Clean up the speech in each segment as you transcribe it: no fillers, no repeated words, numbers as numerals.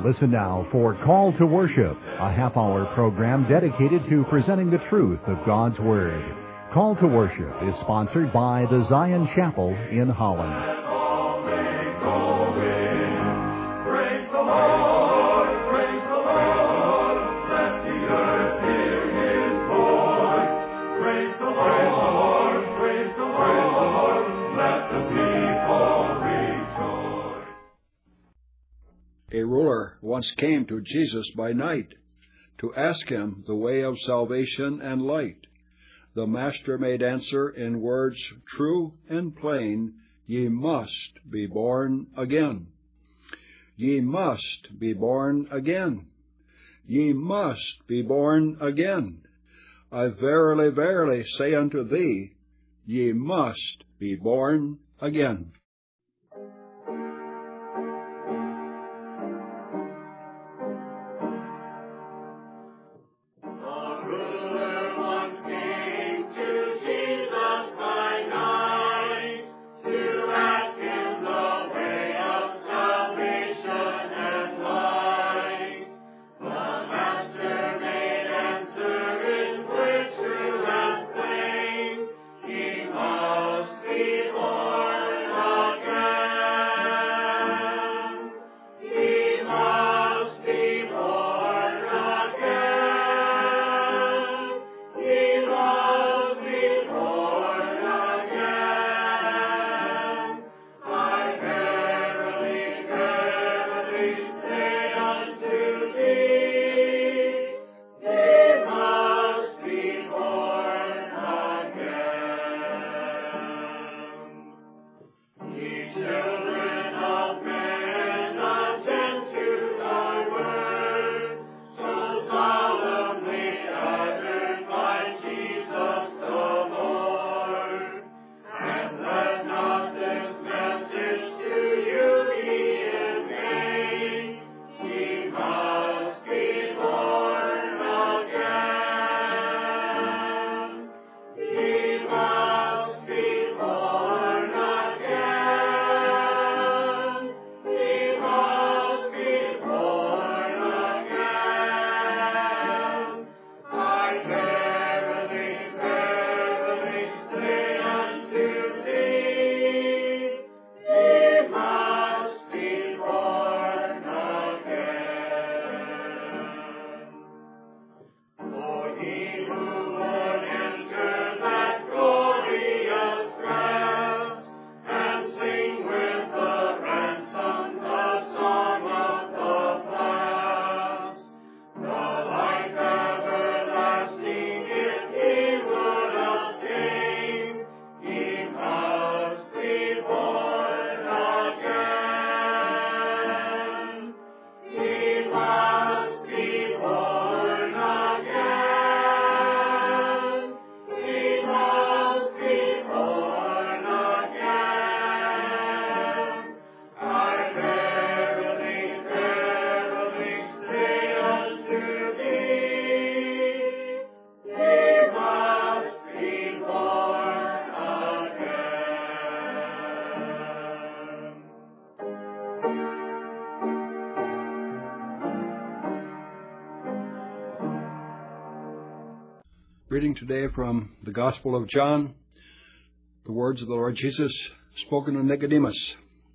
Listen now for Call to Worship, a half-hour program dedicated to presenting the truth of God's Word. Call to Worship is sponsored by the Zion Chapel in Holland. A ruler once came to Jesus by night to ask him the way of salvation and light. The Master made answer in words true and plain, "Ye must be born again. Ye must be born again. Ye must be born again. I verily, verily say unto thee, ye must be born again." Reading today from the Gospel of John, the words of the Lord Jesus spoken to Nicodemus.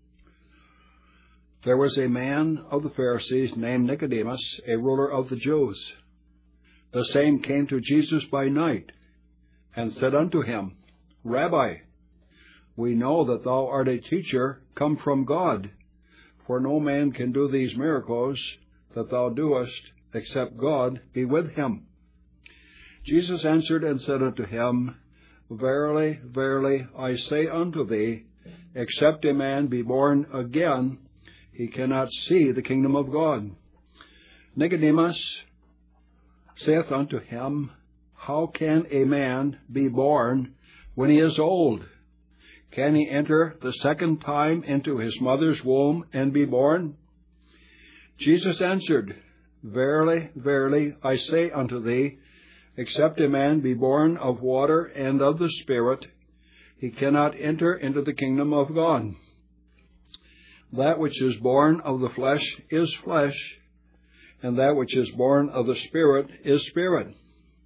There was a man of the Pharisees named Nicodemus, a ruler of the Jews. The same came to Jesus by night, and said unto him, Rabbi, we know that thou art a teacher come from God, for no man can do these miracles that thou doest, except God be with him. Jesus answered and said unto him, Verily, verily, I say unto thee, except a man be born again, he cannot see the kingdom of God. Nicodemus saith unto him, How can a man be born when he is old? Can he enter the second time into his mother's womb and be born? Jesus answered, Verily, verily, I say unto thee, except a man be born of water and of the Spirit, he cannot enter into the kingdom of God. That which is born of the flesh is flesh, and that which is born of the Spirit is spirit.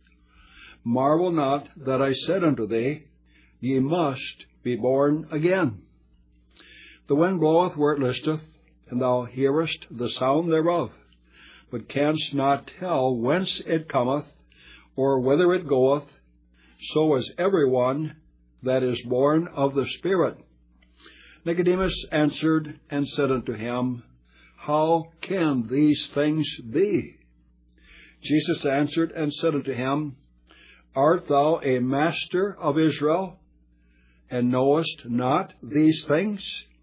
Marvel not that I said unto thee, Ye must be born again. The wind bloweth where it listeth, and thou hearest the sound thereof, but canst not tell whence it cometh, or whither it goeth. So is every one that is born of the Spirit. Nicodemus answered and said unto him, How can these things be? Jesus answered and said unto him, Art thou a master of Israel, and knowest not these things?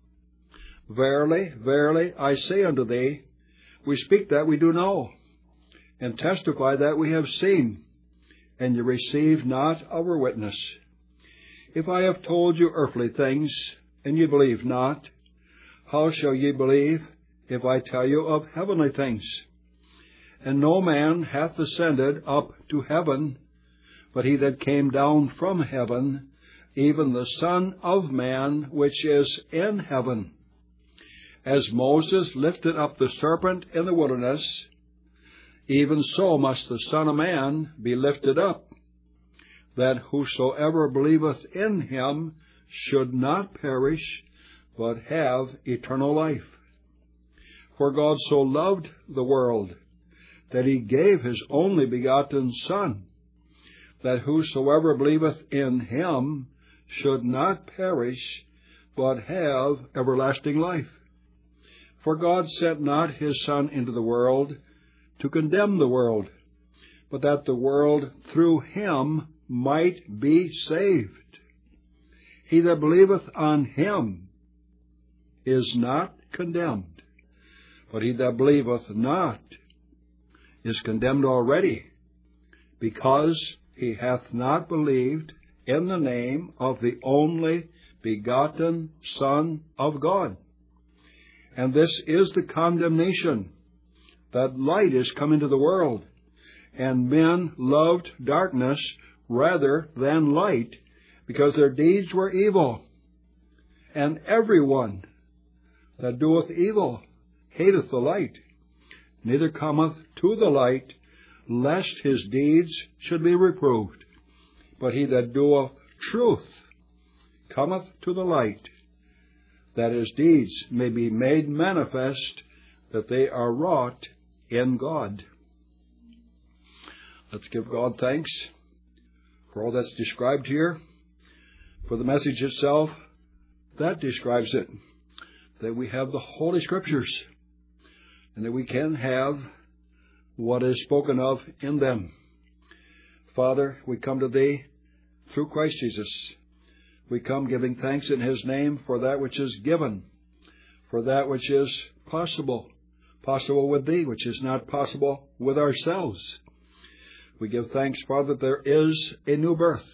Verily, verily, I say unto thee, we speak that we do know, and testify that we have seen, and ye receive not our witness. If I have told you earthly things, and ye believe not, how shall ye believe if I tell you of heavenly things? And no man hath ascended up to heaven, but he that came down from heaven, even the Son of Man which is in heaven. As Moses lifted up the serpent in the wilderness, even so must the Son of Man be lifted up, that whosoever believeth in him should not perish, but have eternal life. For God so loved the world, that he gave his only begotten Son, that whosoever believeth in him should not perish, but have everlasting life. For God sent not his Son into the world to condemn the world, but that the world through him might be saved. He that believeth on him is not condemned, but he that believeth not is condemned already, because he hath not believed in the name of the only begotten Son of God. And this is the condemnation, that light is come into the world, and men loved darkness rather than light, because their deeds were evil. And every one that doeth evil hateth the light, neither cometh to the light, lest his deeds should be reproved. But he that doeth truth cometh to the light, that his deeds may be made manifest, that they are wrought in God. Let's give God thanks for all that's described here, for the message itself that describes it, that we have the Holy Scriptures, and that we can have what is spoken of in them. Father, we come to Thee through Christ Jesus. We come giving thanks in His name for that which is given, for that which is possible with Thee, which is not possible with ourselves. We give thanks, Father, that there is a new birth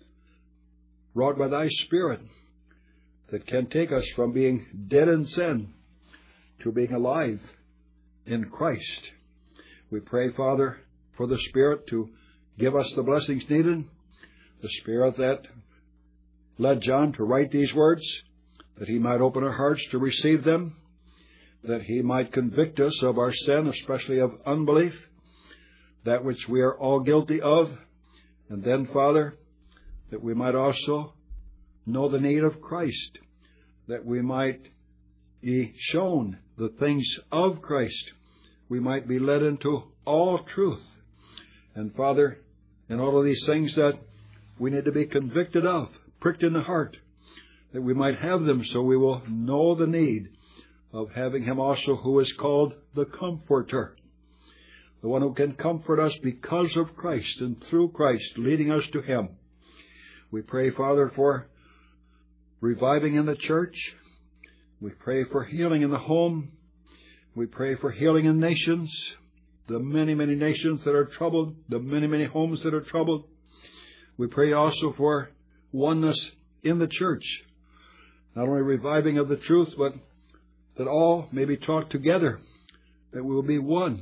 wrought by Thy Spirit that can take us from being dead in sin to being alive in Christ. We pray, Father, for the Spirit to give us the blessings needed, the Spirit that led John to write these words, that he might open our hearts to receive them, that he might convict us of our sin, especially of unbelief, that which we are all guilty of, and then, Father, that we might also know the need of Christ, that we might be shown the things of Christ, we might be led into all truth. And Father, in all of these things that we need to be convicted of, pricked in the heart, that we might have them so we will know the need of having Him also who is called the Comforter, the one who can comfort us because of Christ and through Christ, leading us to Him. We pray, Father, for reviving in the church. We pray for healing in the home. We pray for healing in nations, the many, many nations that are troubled, the many, many homes that are troubled. We pray also for oneness in the church, not only reviving of the truth, but that all may be taught together, that we will be one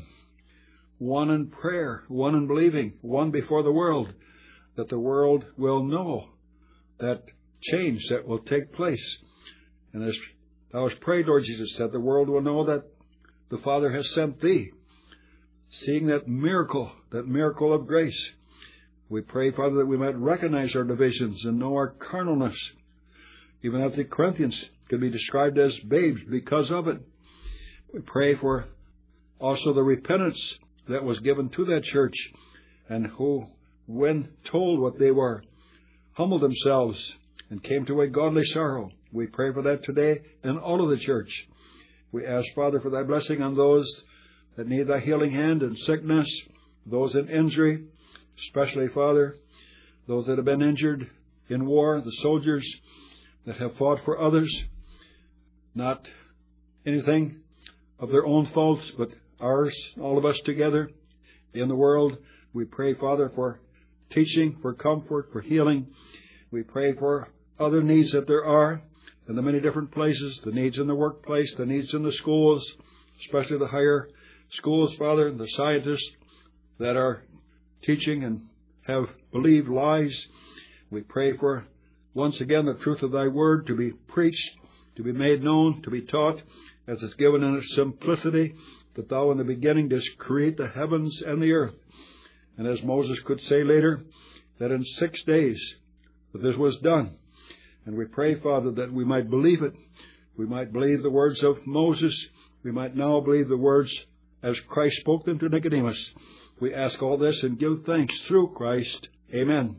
in prayer, one in believing, one before the world, that the world will know that change that will take place. And as Thou hast prayed, Lord Jesus, that the world will know that the Father has sent Thee, seeing that miracle of grace. We pray, Father, that we might recognize our divisions and know our carnalness, even as the Corinthians could be described as babes because of it. We pray for also the repentance that was given to that church, and who, when told what they were, humbled themselves and came to a godly sorrow. We pray for that today in all of the church. We ask, Father, for thy blessing on those that need thy healing hand in sickness, those in injury, especially, Father, those that have been injured in war, the soldiers that have fought for others, not anything of their own faults, but ours, all of us together in the world. We pray, Father, for teaching, for comfort, for healing. We pray for other needs that there are in the many different places, the needs in the workplace, the needs in the schools, especially the higher schools, Father, the scientists that are teaching and have believed lies. We pray for, once again, the truth of thy word to be preached, to be made known, to be taught, as it's given in its simplicity, that thou in the beginning didst create the heavens and the earth. And as Moses could say later, that in 6 days that this was done. And we pray, Father, that we might believe it. We might believe the words of Moses. We might now believe the words as Christ spoke them to Nicodemus. We ask all this and give thanks through Christ. Amen.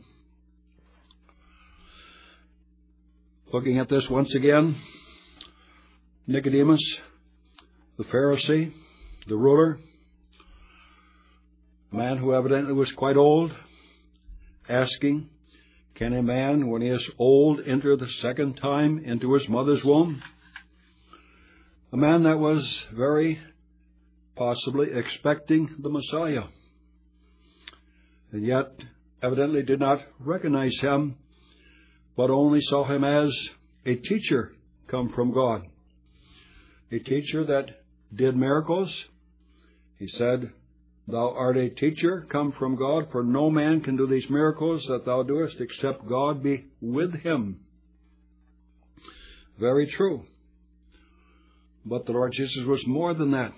Looking at this once again, Nicodemus, the Pharisee, the ruler, a man who evidently was quite old, asking, can a man, when he is old, enter the second time into his mother's womb? A man that was very possibly expecting the Messiah, and yet evidently did not recognize him, but only saw him as a teacher come from God. A teacher that did miracles. He said, thou art a teacher come from God, for no man can do these miracles that thou doest except God be with him. Very true. But the Lord Jesus was more than that.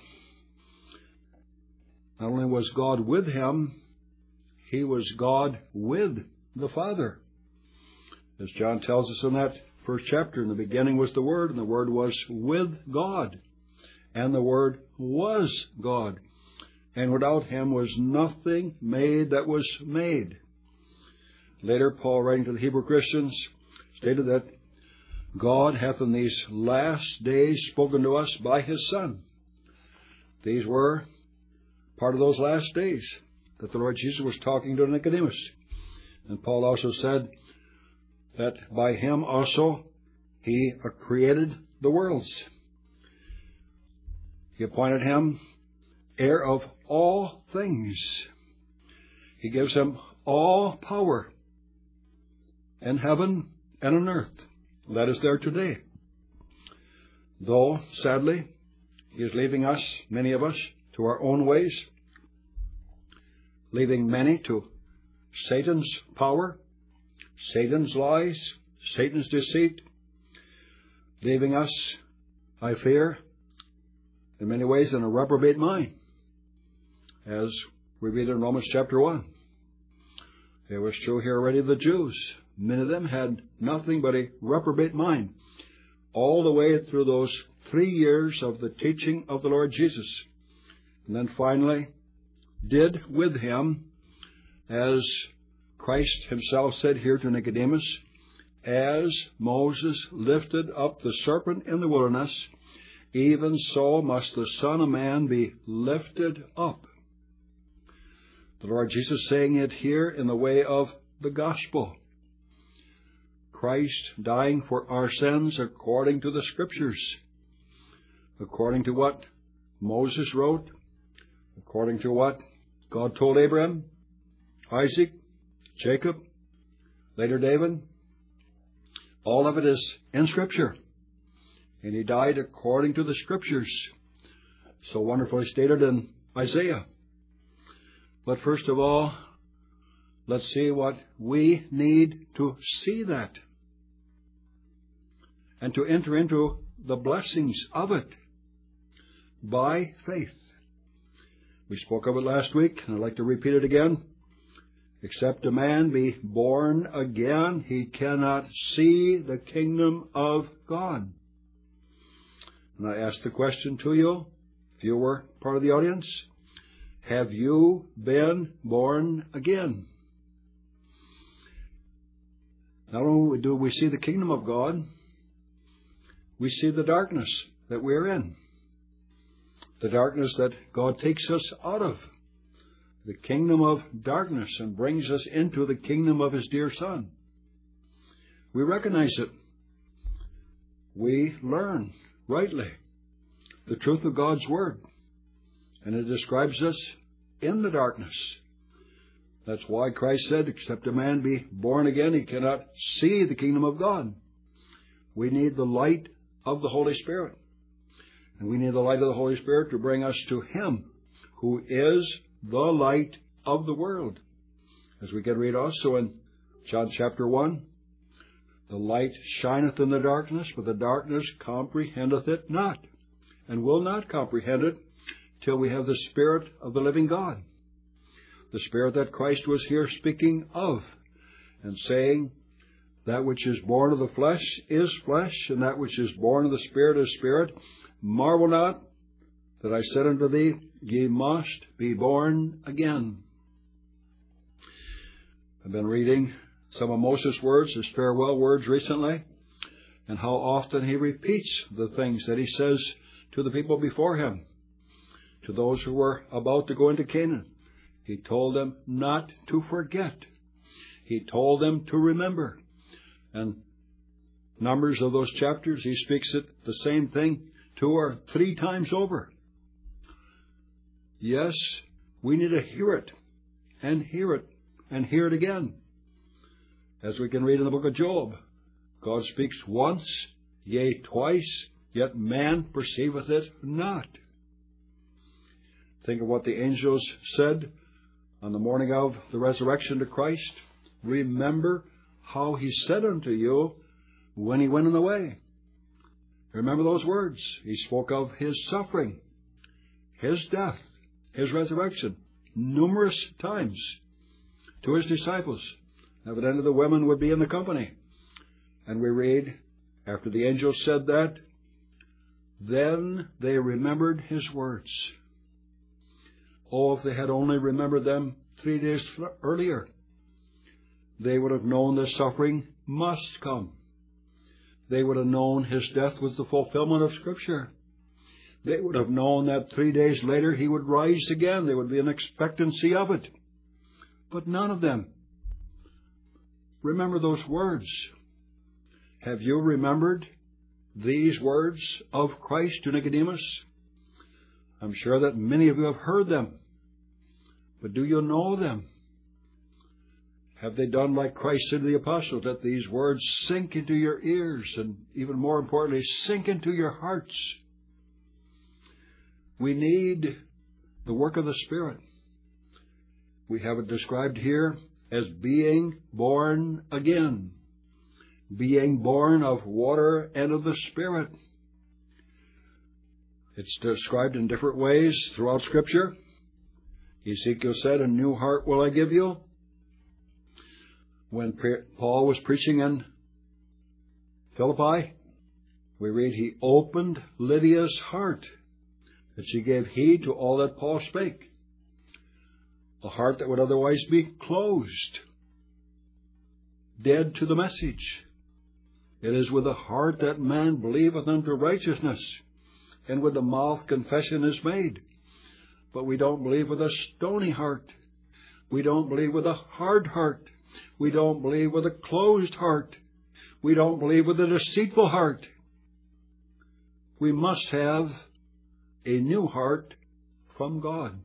Not only was God with him, he was God with the Father. As John tells us in that first chapter, in the beginning was the Word, and the Word was with God, and the Word was God. And without him was nothing made that was made. Later, Paul, writing to the Hebrew Christians, stated that God hath in these last days spoken to us by his Son. These were part of those last days that the Lord Jesus was talking to Nicodemus. And Paul also said that by him also he created the worlds. He appointed him heir of all things. He gives him all power in heaven and on earth. That is there today. Though, sadly, he is leaving us, many of us, to our own ways, leaving many to Satan's power, Satan's lies, Satan's deceit, leaving us, I fear, in many ways in a reprobate mind, as we read in Romans chapter 1. It was true here already of the Jews. Many of them had nothing but a reprobate mind, all the way through those 3 years of the teaching of the Lord Jesus. And then finally, did with him, as Christ himself said here to Nicodemus, as Moses lifted up the serpent in the wilderness, even so must the Son of Man be lifted up. The Lord Jesus saying it here in the way of the gospel. Christ dying for our sins according to the Scriptures, according to what Moses wrote, according to what God told Abraham, Isaac, Jacob, later David. All of it is in Scripture. And he died according to the Scriptures, so wonderfully stated in Isaiah. But first of all, let's see what we need to see that and to enter into the blessings of it by faith. We spoke of it last week, and I'd like to repeat it again. Except a man be born again, he cannot see the kingdom of God. And I ask the question to you, if you were part of the audience, have you been born again? Not only do we see the kingdom of God, we see the darkness that we're in. The darkness that God takes us out of. The kingdom of darkness, and brings us into the kingdom of His dear Son. We recognize it. We learn rightly the truth of God's Word, and it describes us in the darkness. That's why Christ said, except a man be born again, he cannot see the kingdom of God. We need the light of the Holy Spirit. And we need the light of the Holy Spirit to bring us to Him, who is the light of the world. As we can read also in John chapter 1, the light shineth in the darkness, but the darkness comprehendeth it not, and will not comprehend it till we have the Spirit of the living God. The Spirit that Christ was here speaking of, and saying, that which is born of the flesh is flesh, and that which is born of the Spirit is spirit. Marvel not that I said unto thee, ye must be born again. I've been reading some of Moses' words, his farewell words recently, and how often he repeats the things that he says to the people before him, to those who were about to go into Canaan. He told them not to forget. He told them to remember. And numbers of those chapters, he speaks it the same thing 2 or 3 times over. Yes, we need to hear it, and hear it, and hear it again. As we can read in the book of Job, God speaks once, yea, twice, yet man perceiveth it not. Think of what the angels said on the morning of the resurrection to Christ. Remember how He said unto you when He went in the way. Remember those words. He spoke of His suffering, His death, His resurrection, numerous times to His disciples. Evidently the women would be in the company. And we read, after the angel said that, then they remembered His words. Oh, if they had only remembered them 3 days earlier, they would have known the suffering must come. They would have known His death was the fulfillment of Scripture. They would have known that 3 days later He would rise again. There would be an expectancy of it. But none of them remember those words. Have you remembered these words of Christ to Nicodemus? I'm sure that many of you have heard them. But do you know them? Have they done like Christ said to the apostles, that these words sink into your ears, and even more importantly, sink into your hearts? We need the work of the Spirit. We have it described here as being born again, being born of water and of the Spirit. It's described in different ways throughout Scripture. Ezekiel said, a new heart will I give you. When Paul was preaching in Philippi, we read, he opened Lydia's heart, that she gave heed to all that Paul spake. A heart that would otherwise be closed, dead to the message. It is with the heart that man believeth unto righteousness, and with the mouth confession is made. But we don't believe with a stony heart. We don't believe with a hard heart. We don't believe with a closed heart. We don't believe with a deceitful heart. We must have a new heart from God.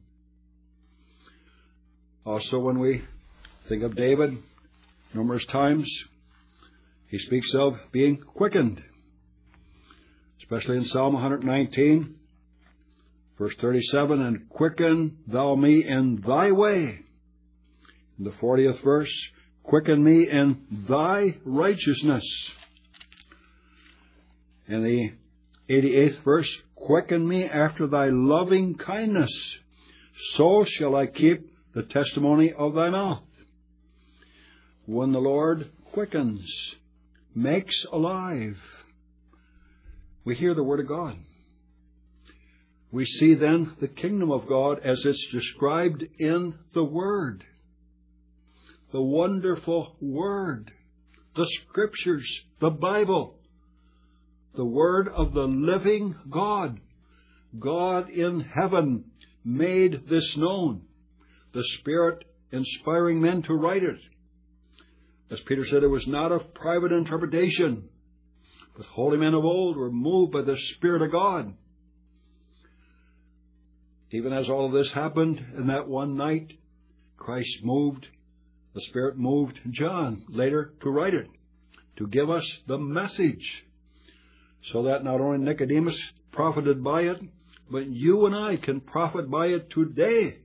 Also, when we think of David, numerous times, he speaks of being quickened. Especially in Psalm 119, verse 37, and quicken thou me in thy way. In the 40th verse, quicken me in thy righteousness. In the 88th verse, quicken me after thy loving kindness. so shall I keep the testimony of thy mouth. When the Lord quickens, makes alive, we hear the Word of God. We see then the kingdom of God as it's described in the Word. The wonderful Word, the Scriptures, the Bible, the Word of the living God. God in heaven made this known, the Spirit inspiring men to write it. As Peter said, it was not of private interpretation, but holy men of old were moved by the Spirit of God. Even as all of this happened in that one night, the Spirit moved John later to write it, to give us the message, so that not only Nicodemus profited by it, but you and I can profit by it today,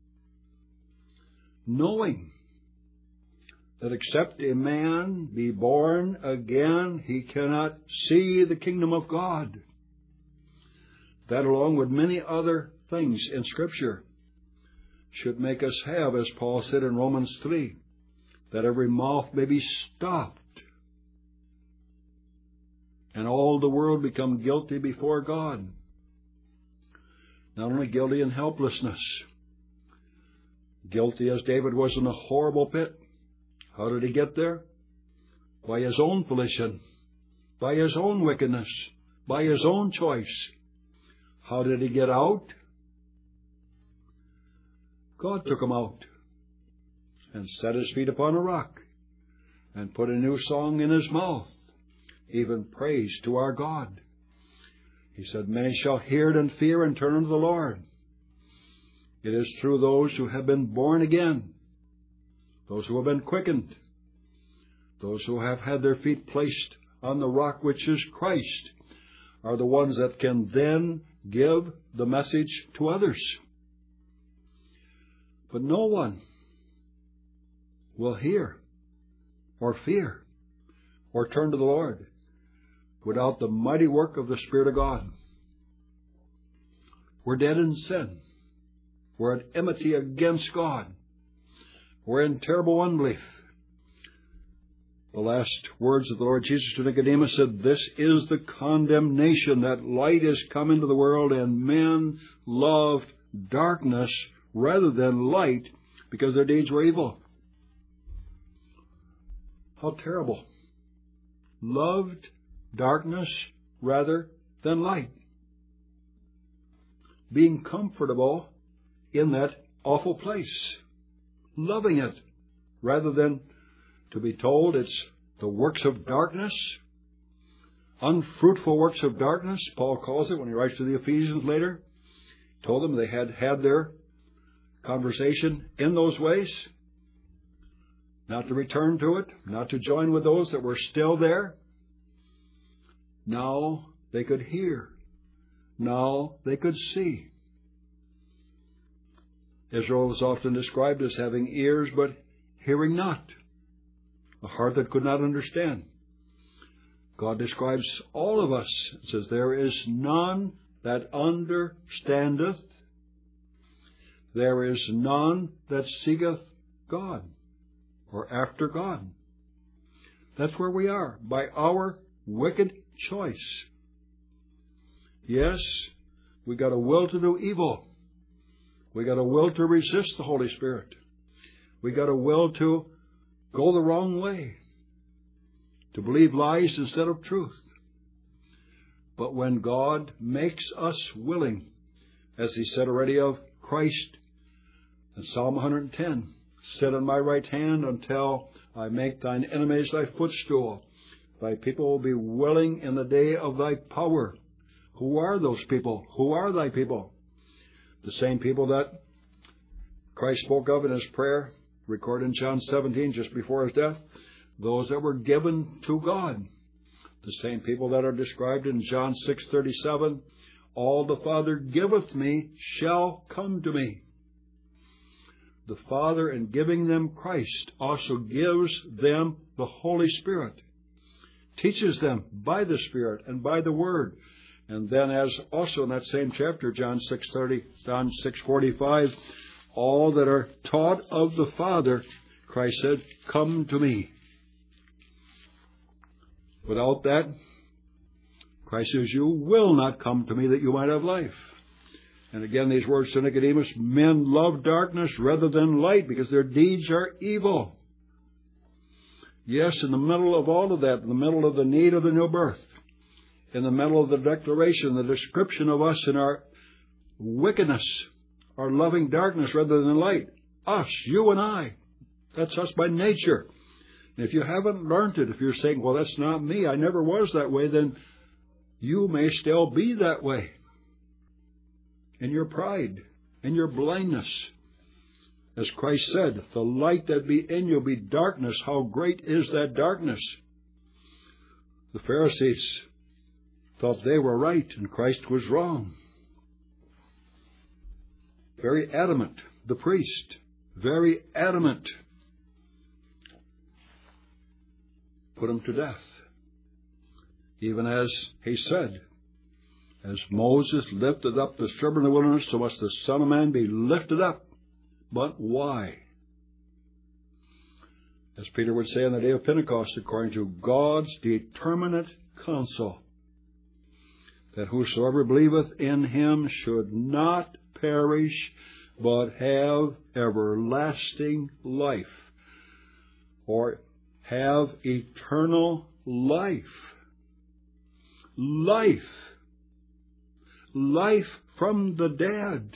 knowing that except a man be born again, he cannot see the kingdom of God. That, along with many other things in Scripture, should make us have, as Paul said in Romans 3, that every mouth may be stopped, and all the world become guilty before God. Not only guilty in helplessness, guilty as David was in a horrible pit. How did he get there? By his own volition, by his own wickedness, by his own choice. How did he get out? God took him out and set his feet upon a rock and put a new song in his mouth, even praise to our God. He said, many shall hear it and fear and turn unto the Lord. It is through those who have been born again, those who have been quickened, those who have had their feet placed on the rock which is Christ, are the ones that can then give the message to others. But no one will hear or fear or turn to the Lord without the mighty work of the Spirit of God. We're dead in sin. We're at enmity against God. We're in terrible unbelief. The last words of the Lord Jesus to Nicodemus said, this is the condemnation, that light is come into the world, and men loved darkness rather than light, because their deeds were evil. How terrible. Loved darkness rather than light. Being comfortable in that awful place. Loving it rather than to be told it's the works of darkness. Unfruitful works of darkness, Paul calls it when he writes to the Ephesians later. Told them they had had their conversation in those ways. Not to return to it, not to join with those that were still there. Now they could hear. Now they could see. Israel is often described as having ears but hearing not, a heart that could not understand. God describes all of us. It says, there is none that understandeth. There is none that seeketh God, or after God. That's where we are, by our wicked choice. Yes, we got a will to do evil. We got a will to resist the Holy Spirit. We got a will to go the wrong way, to believe lies instead of truth. But when God makes us willing, as he said already of Christ in Psalm 110, sit on my right hand until I make thine enemies thy footstool. Thy people will be willing in the day of thy power. Who are those people? Who are thy people? The same people that Christ spoke of in his prayer, recorded in John 17, just before his death. Those that were given to God. The same people that are described in John 6:37. All the Father giveth me shall come to me. The Father, in giving them Christ, also gives them the Holy Spirit. Teaches them by the Spirit and by the Word And then, as also in that same chapter, John 6:30, John 6:45, all that are taught of the Father, Christ said, come to me. Without that, Christ says, you will not come to me that you might have life. And again, these words to Nicodemus, men love darkness rather than light because their deeds are evil. Yes, in the middle of all of that, in the middle of the need of the new birth, in the middle of the declaration, the description of us in our wickedness, our loving darkness rather than light, us, you and I, that's us by nature. And if you haven't learned it, if you're saying, well, that's not me, I never was that way, then you may still be that way. In your pride, in your blindness. As Christ said, if the light that be in you be darkness, how great is that darkness? The Pharisees thought they were right and Christ was wrong. Very adamant. The priest, very adamant. Put him to death. Even as he said, as Moses lifted up the serpent in the wilderness, so must the Son of Man be lifted up. But why? As Peter would say on the day of Pentecost, according to God's determinate counsel, that whosoever believeth in him should not perish, but have everlasting life, or have eternal life. Life. Life from the dead.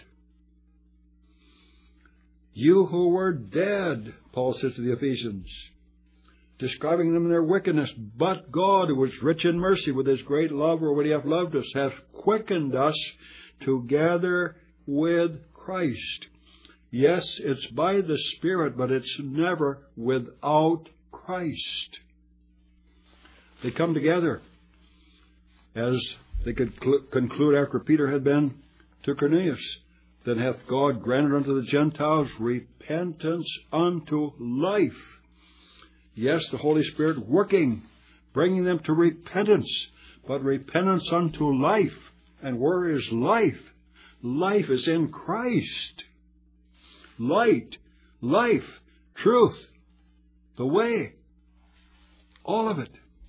You who were dead, Paul says to the Ephesians, describing them in their wickedness, but God, who was rich in mercy with his great love, or when he hath loved us, hath quickened us together with Christ. Yes, it's by the Spirit, but it's never without Christ. They come together, as they could conclude after Peter had been to Cornelius. Then hath God granted unto the Gentiles repentance unto life. Yes, the Holy Spirit working, bringing them to repentance, but repentance unto life. And where is life? Life is in Christ. Light, life, truth, the way, all of it.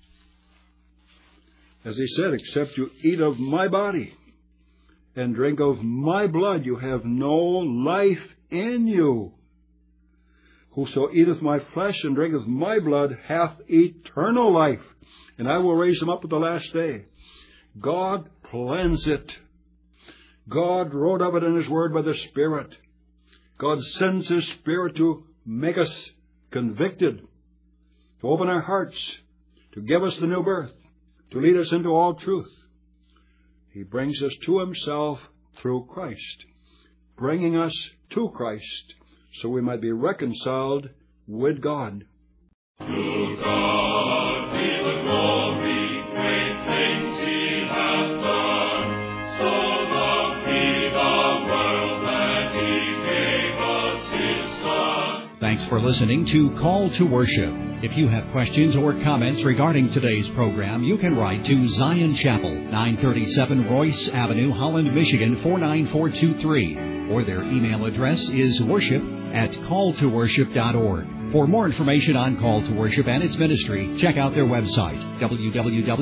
As he said, except you eat of my body and drink of my blood, you have no life in you. Whoso eateth my flesh and drinketh my blood hath eternal life, and I will raise him up at the last day. God plans it. God wrote of it in his word by the Spirit. God sends his Spirit to make us convicted, to open our hearts, to give us the new birth, to lead us into all truth. He brings us to himself through Christ, bringing us to Christ so we might be reconciled with God. To God be the glory, great things he hath done. So loved he the world that he gave us his Son. Thanks for listening to Call to Worship. If you have questions or comments regarding today's program, you can write to Zion Chapel, 937 Royce Avenue, Holland, Michigan, 49423. Or their email address is worship@calltoworship.org. For more information on Call to Worship and its ministry, check out their website,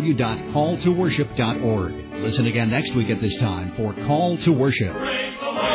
www.calltoworship.org. Listen again next week at this time for Call to Worship.